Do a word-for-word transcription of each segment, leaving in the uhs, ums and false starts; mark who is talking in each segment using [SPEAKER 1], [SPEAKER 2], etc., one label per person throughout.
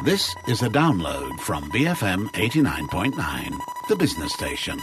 [SPEAKER 1] This is a download from B F M eighty-nine point nine, the business station.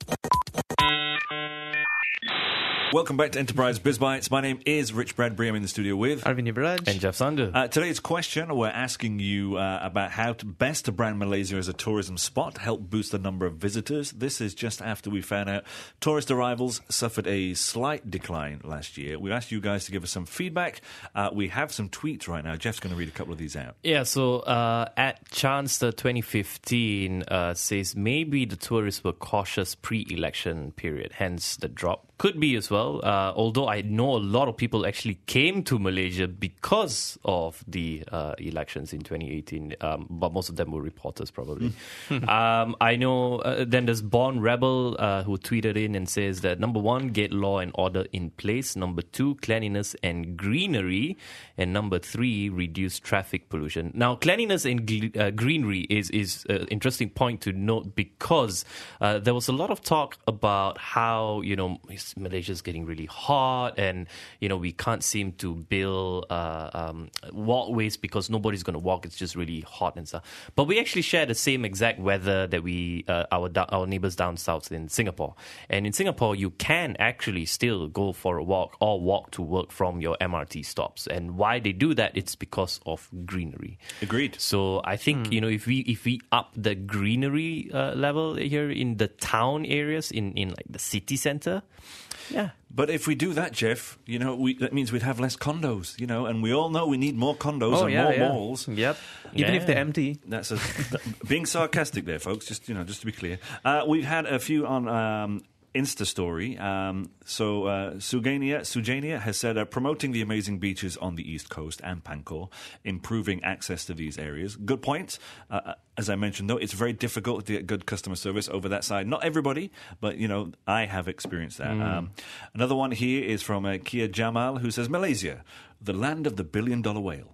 [SPEAKER 2] Welcome back to Enterprise BizBytes. My name is Rich Bradbury. I'm in the studio with
[SPEAKER 3] Arvind Ibraj
[SPEAKER 4] and Jeff Sandu.
[SPEAKER 2] Uh, today's question, we're asking you uh, about how to best to brand Malaysia as a tourism spot, help boost the number of visitors. This is just after we found out tourist arrivals suffered a slight decline last year. We asked you guys to give us some feedback. Uh, we have some tweets right now. Jeff's going to read a couple of these out.
[SPEAKER 4] Yeah, so uh, at Chanster twenty fifteen uh, says maybe the tourists were cautious pre-election period, hence the drop. Could be as well, uh, although I know a lot of people actually came to Malaysia because of the uh, elections in twenty eighteen, um, but most of them were reporters probably. um, I know uh, then there's Born Rebel uh, who tweeted in and says that number one, get law and order in place. Number two, cleanliness and greenery. And number three, reduce traffic pollution. Now, cleanliness and gl- uh, greenery is is an interesting point to note because uh, there was a lot of talk about how, you know, Malaysia's getting really hot and, you know, we can't seem to build uh, um, walkways because nobody's going to walk. It's just really hot and stuff. But we actually share the same exact weather that we, uh, our our neighbors down south in Singapore. And in Singapore, you can actually still go for a walk or walk to work from your M R T stops. And why they do that, it's because of greenery.
[SPEAKER 2] Agreed.
[SPEAKER 4] So I think, mm. you know, if we if we up the greenery uh, level here in the town areas, in, in like the city centre, yeah.
[SPEAKER 2] But if we do that, Jeff, you know, we, that means we'd have less condos, you know, and we all know we need more condos
[SPEAKER 3] oh,
[SPEAKER 2] and
[SPEAKER 3] yeah,
[SPEAKER 2] more
[SPEAKER 3] yeah.
[SPEAKER 2] malls.
[SPEAKER 3] Yep. Even
[SPEAKER 4] yeah.
[SPEAKER 3] if they're empty.
[SPEAKER 2] That's a, that, being sarcastic there, folks, just, you know, just to be clear. Uh, we've had a few on um, Insta story. Um, so uh, Sugania, Sujania has said, uh, promoting the amazing beaches on the East Coast and Pankor, improving access to these areas. Good point. Uh, as I mentioned, though, it's very difficult to get good customer service over that side. Not everybody, but, you know, I have experienced that. Mm. Um, another one here is from uh, Kia Jamal, who says, Malaysia, the land of the billion-dollar whale.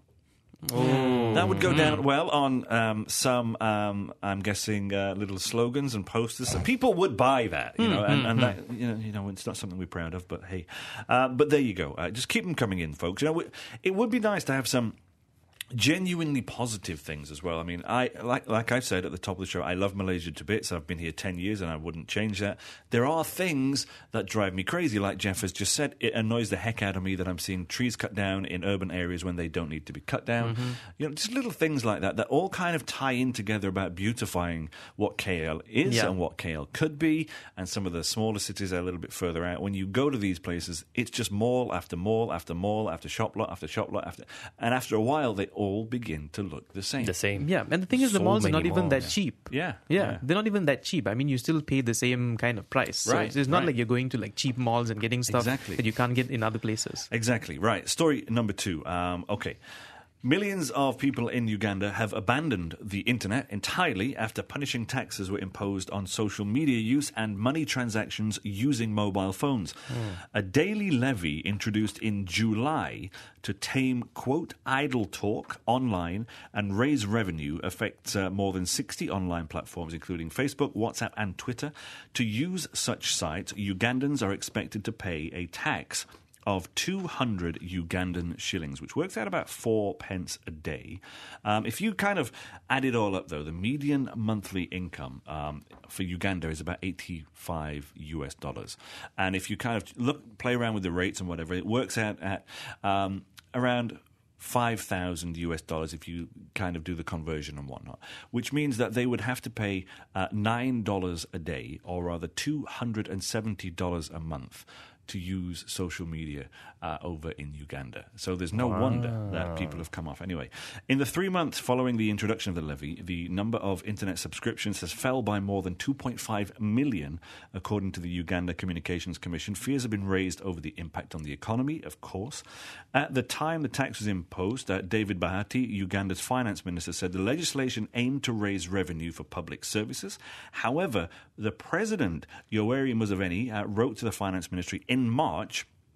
[SPEAKER 4] Oh.
[SPEAKER 2] That would go down well on um, some, um, I'm guessing, uh, little slogans and posters. So people would buy that, you know, and, and that, you know, you know, it's not something we're proud of, but hey. Uh, but there you go. Uh, just keep them coming in, folks. You know, it would be nice to have some genuinely positive things as well. I mean, I like like I said at the top of the show, I love Malaysia to bits. I've been here ten years and I wouldn't change that. There are things that drive me crazy, like Jeff has just said. It annoys the heck out of me that I'm seeing trees cut down in urban areas when they don't need to be cut down. Mm-hmm. You know, just little things like that that all kind of tie in together about beautifying what K L is yeah. and what K L could be, and some of the smaller cities are a little bit further out. When you go to these places, it's just mall after mall after mall after shop lot after shop lot after, and after a while they all begin to look the same.
[SPEAKER 4] The same.
[SPEAKER 3] Yeah, and the thing is, the
[SPEAKER 4] So
[SPEAKER 3] malls are not
[SPEAKER 4] many
[SPEAKER 3] even
[SPEAKER 4] malls.
[SPEAKER 3] that
[SPEAKER 4] Yeah.
[SPEAKER 3] cheap.
[SPEAKER 2] Yeah,
[SPEAKER 3] yeah.
[SPEAKER 2] yeah.
[SPEAKER 3] They're not even that cheap. I mean, you still pay the same kind of price. So
[SPEAKER 2] Right,
[SPEAKER 3] it's, it's not
[SPEAKER 2] right.
[SPEAKER 3] like you're going to like cheap malls and getting stuff
[SPEAKER 2] Exactly.
[SPEAKER 3] that you can't get in other places.
[SPEAKER 2] Exactly, right. Story number two. Um, okay. Millions of people in Uganda have abandoned the internet entirely after punishing taxes were imposed on social media use and money transactions using mobile phones. Mm. A daily levy introduced in July to tame, quote, idle talk online and raise revenue affects uh, more than sixty online platforms, including Facebook, WhatsApp, and Twitter. To use such sites, Ugandans are expected to pay a tax of two hundred Ugandan shillings, which works out about four pence a day. Um, if you kind of add it all up, though, the median monthly income um, for Uganda is about eighty-five U S dollars. And if you kind of look, play around with the rates and whatever, it works out at um, around five thousand U S dollars if you kind of do the conversion and whatnot, which means that they would have to pay uh, nine dollars a day, or rather two hundred seventy dollars a month, to use social media uh, over in Uganda. So there's no wow. wonder that people have come off. Anyway, in the three months following the introduction of the levy, the number of internet subscriptions has fell by more than two point five million, according to the Uganda Communications Commission. Fears have been raised over the impact on the economy, of course. At the time the tax was imposed, uh, David Bahati, Uganda's finance minister, said the legislation aimed to raise revenue for public services. However, the president, Yoweri Museveni, uh, wrote to the finance ministry in March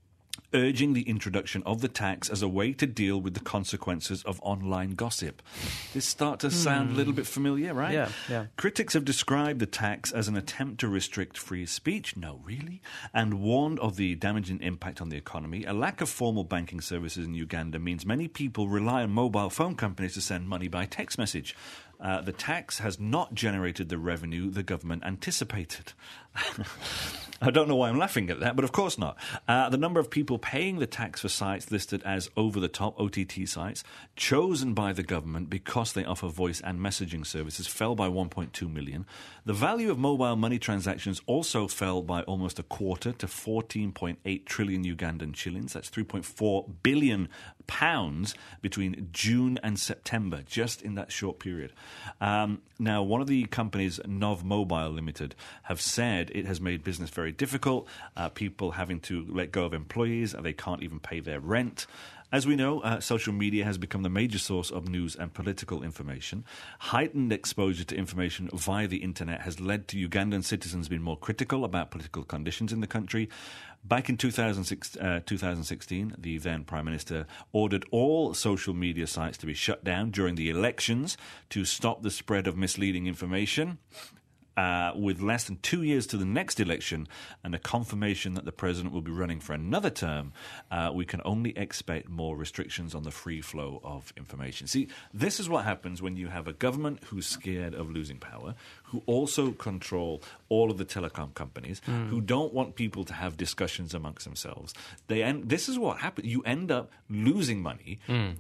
[SPEAKER 2] urging the introduction of the tax as a way to deal with the consequences of online gossip. This starts to sound a little bit familiar, right?
[SPEAKER 3] Yeah, yeah.
[SPEAKER 2] Critics have described the tax as an attempt to restrict free speech, no, really, and warned of the damaging impact on the economy. A lack of formal banking services in Uganda means many people rely on mobile phone companies to send money by text message. Uh, the tax has not generated the revenue the government anticipated. I don't know why I'm laughing at that, but of course not. Uh, the number of people paying the tax for sites listed as over-the-top O T T sites chosen by the government because they offer voice and messaging services fell by one point two million. The value of mobile money transactions also fell by almost a quarter to fourteen point eight trillion Ugandan shillings. That's three point four billion pounds between June and September, just in that short period. Um, now, one of the companies, Nov Mobile Limited, have said it has made business very difficult. Uh, people having to let go of employees, they can't even pay their rent. As we know, uh, social media has become the major source of news and political information. Heightened exposure to information via the internet has led to Ugandan citizens being more critical about political conditions in the country. Back in two thousand six, uh, two thousand sixteen, the then Prime Minister ordered all social media sites to be shut down during the elections to stop the spread of misleading information. Uh, with less than two years to the next election and a confirmation that the president will be running for another term, uh, we can only expect more restrictions on the free flow of information. See, this is what happens when you have a government who's scared of losing power, who also control all of the telecom companies, mm. who don't want people to have discussions amongst themselves. They end, this is what happens. You end up losing money. Mm.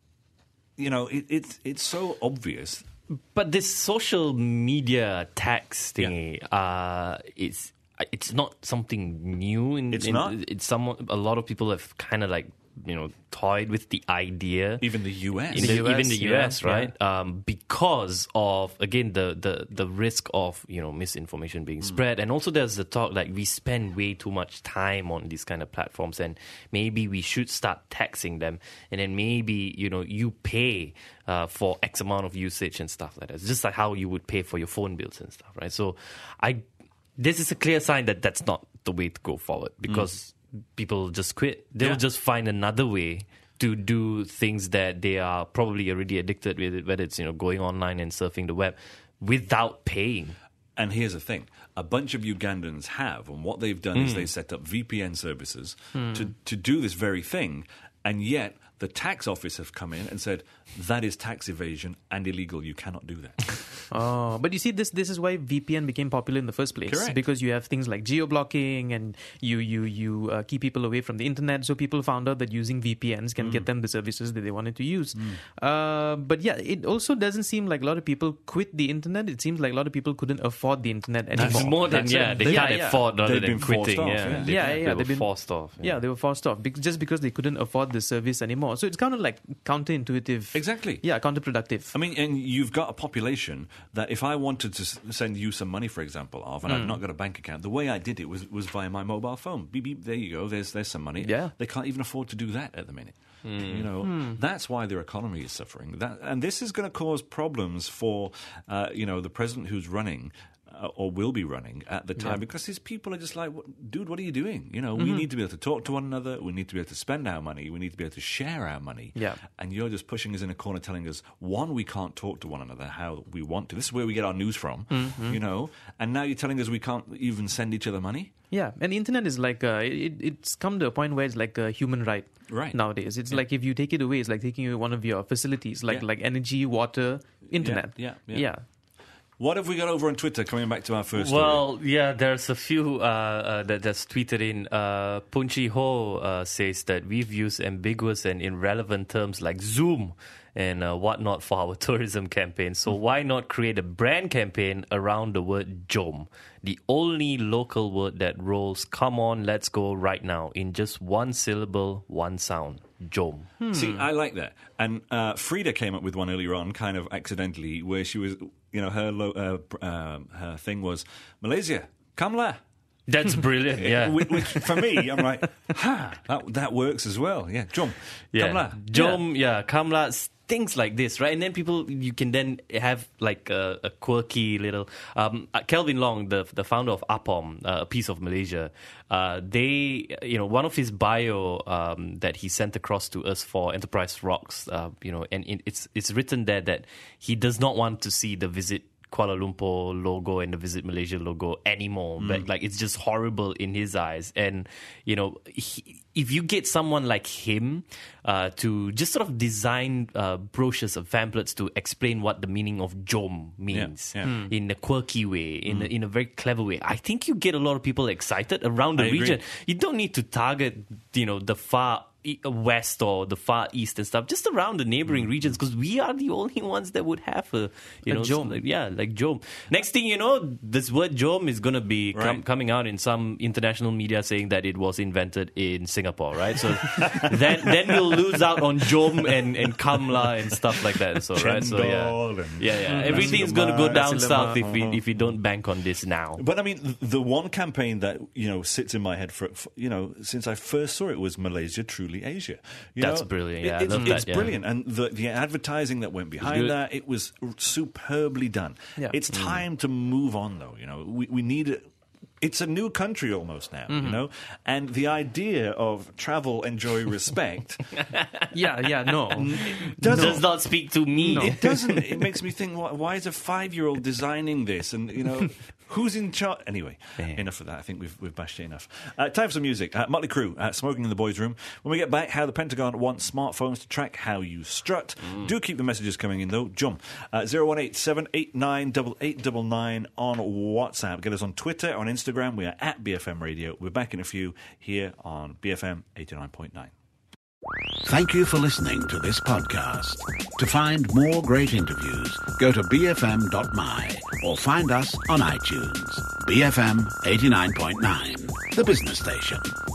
[SPEAKER 2] You know, it, it's it's so obvious.
[SPEAKER 4] But this social media tax thingy, yeah. uh, it's it's not something new. In,
[SPEAKER 2] it's
[SPEAKER 4] in,
[SPEAKER 2] not.
[SPEAKER 4] It's some a lot of people have kind of like you know toyed with the idea.
[SPEAKER 2] Even the U S,
[SPEAKER 4] in the,
[SPEAKER 3] the U S
[SPEAKER 4] even the U S,
[SPEAKER 3] yeah,
[SPEAKER 4] right?
[SPEAKER 3] Yeah.
[SPEAKER 4] Um, because of again the, the, the risk of you know misinformation being mm. spread, and also there's the talk like we spend way too much time on these kind of platforms, and maybe we should start taxing them, and then maybe you know you pay. Uh, for X amount of usage and stuff like that. It's just like how you would pay for your phone bills and stuff, right? So I, this is a clear sign that that's not the way to go forward because mm. people just quit. They'll yeah. just find another way to do things that they are probably already addicted with, whether it's you know going online and surfing the web without paying.
[SPEAKER 2] And here's the thing. A bunch of Ugandans have, and what they've done mm. is they set up V P N services mm. to, to do this very thing, and yet the tax office have come in and said, that is tax evasion and illegal. You cannot do that.
[SPEAKER 3] Oh, but you see, this this is why V P N became popular in the first place.
[SPEAKER 2] Correct.
[SPEAKER 3] Because you have things like geo-blocking and you you you uh, keep people away from the internet. So people found out that using V P Ns can mm. get them the services that they wanted to use. Mm. Uh, but yeah, it also doesn't seem like a lot of people quit the internet. It seems like a lot of people couldn't afford the internet anymore.
[SPEAKER 4] That's more than,
[SPEAKER 3] That's
[SPEAKER 4] yeah,
[SPEAKER 3] it.
[SPEAKER 4] they
[SPEAKER 3] yeah,
[SPEAKER 4] can't
[SPEAKER 3] yeah.
[SPEAKER 4] afford rather
[SPEAKER 2] They've
[SPEAKER 4] than
[SPEAKER 2] been forced
[SPEAKER 4] quitting.
[SPEAKER 2] off,
[SPEAKER 4] Yeah,
[SPEAKER 2] yeah.
[SPEAKER 4] They,
[SPEAKER 3] yeah,
[SPEAKER 4] they
[SPEAKER 3] yeah,
[SPEAKER 4] were
[SPEAKER 3] they've been
[SPEAKER 4] forced off.
[SPEAKER 3] Yeah. yeah, they were forced off because, just because they couldn't afford the service anymore. So it's kind of like counterintuitive.
[SPEAKER 2] Exactly.
[SPEAKER 3] Yeah, counterproductive.
[SPEAKER 2] I mean, and you've got a population that if I wanted to s- send you some money, for example, off, and mm. I've not got a bank account, the way I did it was, was via my mobile phone. Beep, beep, there you go. There's there's some money.
[SPEAKER 3] Yeah.
[SPEAKER 2] They can't even afford to do that at the minute.
[SPEAKER 4] Mm.
[SPEAKER 2] You know, mm. that's why their economy is suffering. That, and this is going to cause problems for, uh, you know, the president who's running. Uh, or will be running at the time, yeah. because these people are just like, dude, what are you doing? You know, mm-hmm. we need to be able to talk to one another. We need to be able to spend our money. We need to be able to share our money.
[SPEAKER 3] Yeah.
[SPEAKER 2] And you're just pushing us in a corner, telling us, one, we can't talk to one another how we want to. This is where we get our news from, mm-hmm. you know. And now you're telling us we can't even send each other money.
[SPEAKER 3] Yeah, and the internet is like, uh, it, it's come to a point where it's like a human right.
[SPEAKER 2] Right.
[SPEAKER 3] Nowadays. It's
[SPEAKER 2] yeah.
[SPEAKER 3] like if you take it away, it's like taking away one of your facilities, like
[SPEAKER 2] yeah.
[SPEAKER 3] like energy, water, internet.
[SPEAKER 2] Yeah, yeah. yeah.
[SPEAKER 3] yeah.
[SPEAKER 2] What have we got over on Twitter, coming back to our first story?
[SPEAKER 4] Well, yeah, there's a few uh, uh, that, that's tweeted in. Uh, Punchi Ho uh, says that we've used ambiguous and irrelevant terms like Zoom and uh, whatnot for our tourism campaign. So why not create a brand campaign around the word Jom, the only local word that rolls, come on, let's go right now, in just one syllable, one sound. Jom.
[SPEAKER 2] Hmm. See, I like that. And uh, Frida came up with one earlier on, kind of accidentally, where she was, you know, her lo- uh, uh, her thing was, Malaysia, kamla.
[SPEAKER 4] That's brilliant, yeah.
[SPEAKER 2] which, which, for me, I'm like, ha, that, that works as well. Yeah, Jom,
[SPEAKER 4] yeah.
[SPEAKER 2] kamla.
[SPEAKER 4] Jom, yeah, yeah kamla. things like this, right? And then people, you can then have like a, a quirky little. Um, Kelvin Long, the the founder of APOM, uh, a piece of Malaysia, uh, they, you know, one of his bio um, that he sent across to us for Enterprise Rocks, uh, you know, and it, it's it's written there that he does not want to see the Visit Kuala Lumpur logo and the Visit Malaysia logo anymore. Mm. But like, it's just horrible in his eyes. And, you know, he, if you get someone like him uh, to just sort of design uh, brochures of pamphlets to explain what the meaning of Jom means
[SPEAKER 2] yeah, yeah. Mm.
[SPEAKER 4] in a quirky way, in, mm. a, in a very clever way, I think you get a lot of people excited around the
[SPEAKER 2] I
[SPEAKER 4] region.
[SPEAKER 2] agree.
[SPEAKER 4] You don't need to target, you know, the far west or the far east and stuff, just around the neighboring mm. regions, because we are the only ones that would have a, you
[SPEAKER 3] a
[SPEAKER 4] know,
[SPEAKER 3] Jom.
[SPEAKER 4] Like, yeah, like Jom. Next thing you know, this word Jom is going to be
[SPEAKER 2] right.
[SPEAKER 4] com- coming out in some international media saying that it was invented in Singapore, right? So then then we'll lose out on Jom and, and Kamla and stuff like that. So right, so yeah, yeah, yeah. Everything's going to go down south if we if we don't bank on this now.
[SPEAKER 2] But I mean, the one campaign that, you know, sits in my head for, for you know, since I first saw it was Malaysia Truly Asia. You
[SPEAKER 4] That's
[SPEAKER 2] know,
[SPEAKER 4] brilliant. Yeah,
[SPEAKER 2] it, it's,
[SPEAKER 4] I love that,
[SPEAKER 2] it's
[SPEAKER 4] yeah.
[SPEAKER 2] brilliant, and the the advertising that went behind
[SPEAKER 4] good.
[SPEAKER 2] that, it was superbly done.
[SPEAKER 3] Yeah.
[SPEAKER 2] It's time mm. to move on, though. You know, we we need it. It's a new country almost now, mm-hmm. you know, and the idea of travel, enjoy, respect.
[SPEAKER 3] yeah, yeah, no,
[SPEAKER 4] does no. not speak to me.
[SPEAKER 2] No. It doesn't. It makes me think, why, why is a five-year-old designing this? And you know, who's in charge? Anyway, yeah. enough of that. I think we've we've bashed it enough. Uh, time for some music. Uh, Motley Crue, uh, Smoking in the Boys' Room. When we get back, how the Pentagon wants smartphones to track how you strut. Mm. Do keep the messages coming in though. Jump uh, zero one eight seven eight nine eight eight nine nine on WhatsApp. Get us on Twitter, on Instagram. We are at B F M Radio. We're back in a few here on B F M eighty-nine point nine.
[SPEAKER 1] Thank you for listening to this podcast. To find more great interviews, go to b f m dot m y or find us on iTunes. B F M eighty-nine point nine, the business station.